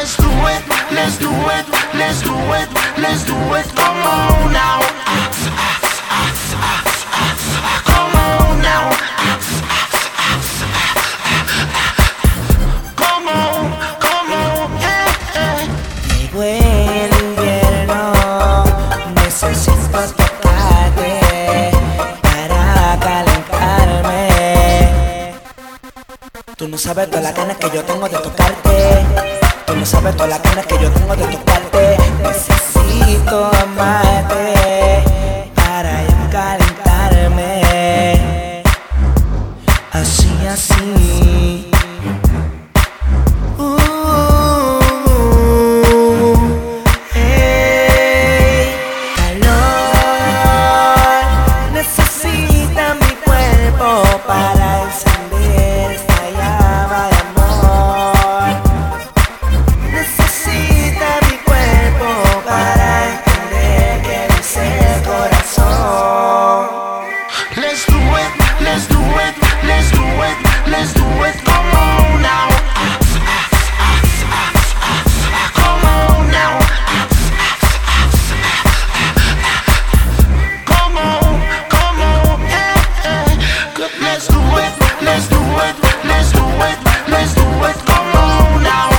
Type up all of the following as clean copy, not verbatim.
Let's do it, let's do it, let's do it, let's do it. Come on now. Come on now. Come on, come on, yeah. Llegó el invierno, necesito tocarte para calentarme. Tú no sabes todas las ganas que yo tengo de tocarte. Tú no sabes todas las ganas que yo tengo de tocarte. Necesito amarte para yo calentarme. Así, así. Para encender esta llama de amor. Necesita mi cuerpo para entender que dice el corazón. Let's do it, let's do it, let's do it, let's do it. Come on now. Come on now. Come on, come on, yeah. Let's do it, let's do it, let's do it, let's do it. Come on now.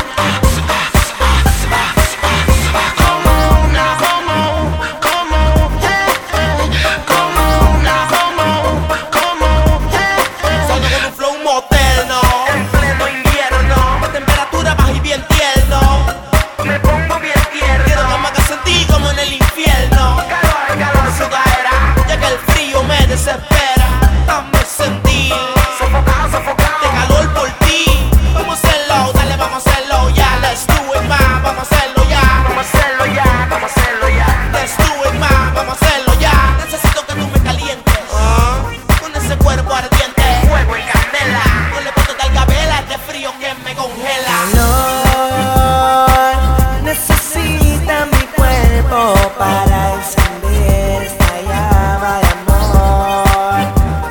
Come on now, come on, come on, yeah. Come on now, come on, come on, yeah. Salgo con un flow moderno, en pleno invierno, temperatura baja y bien tierno. Me pongo bien tierno, quiero que me haga sentir como en el infierno. Calor, calor, sudadera, ya que el frío me desespera. Dame sentir, sofocado, sofocado, de calor por ti. Vamos a hacerlo, dale, vamos a hacerlo ya. Let's do it, ma, vamos a hacerlo ya. Vamos a hacerlo ya, vamos a hacerlo ya. Let's do it, ma, vamos a hacerlo ya. Necesito que tú me calientes, con ese cuerpo ardiente, fuego y candela. No le puedo tocar cabela a este frío que me congela. Calor, necesita mi cuerpo para encender esta llama de amor.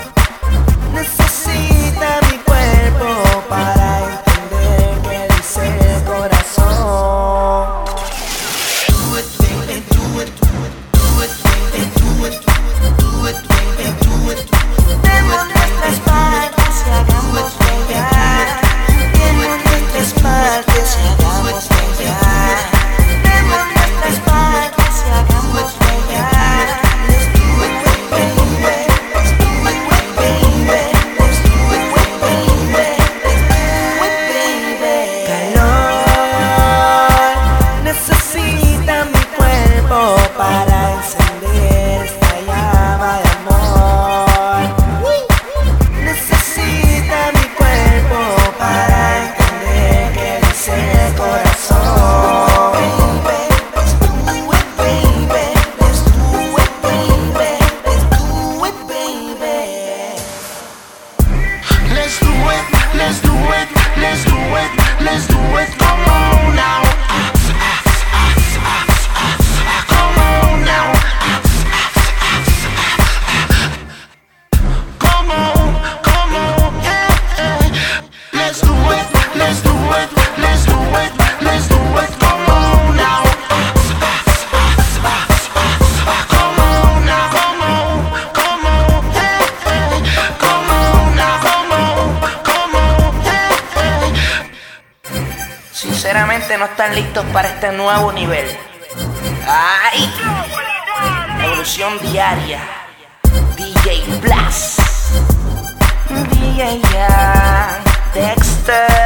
Necesita mi cuerpo para entender que dice el corazón. Do it, baby, do it, do it, baby, do it, do it, baby, do it. Demos nuestras partes y hagamos brillar. Demos nuestras partes y hagamos brillar. Demos nuestras partes y hagamos brillar. Let's do it, baby. Let's do it, baby. Let's do it, baby. Let's do it, baby. Calor, necesita mi cuerpo para encender esta llama de amor. Necesita mi cuerpo para entender que dice el corazón. Let's do it, baby. Let's do it, baby. Let's do it, baby. Let's do it, let's do it, let's do it, let's do it. Come on now. Come on now. Come on, come on, yeah. Let's do it, let's do it, let's do it, let's do it. Come on now. Come on now, come on, come on, yeah. Come on now, come on, come on, yeah. Sinceramente no están listos para este nuevo nivel. ¡Ay! Evolución diaria. DJ Blast, DJ Young, Dexter.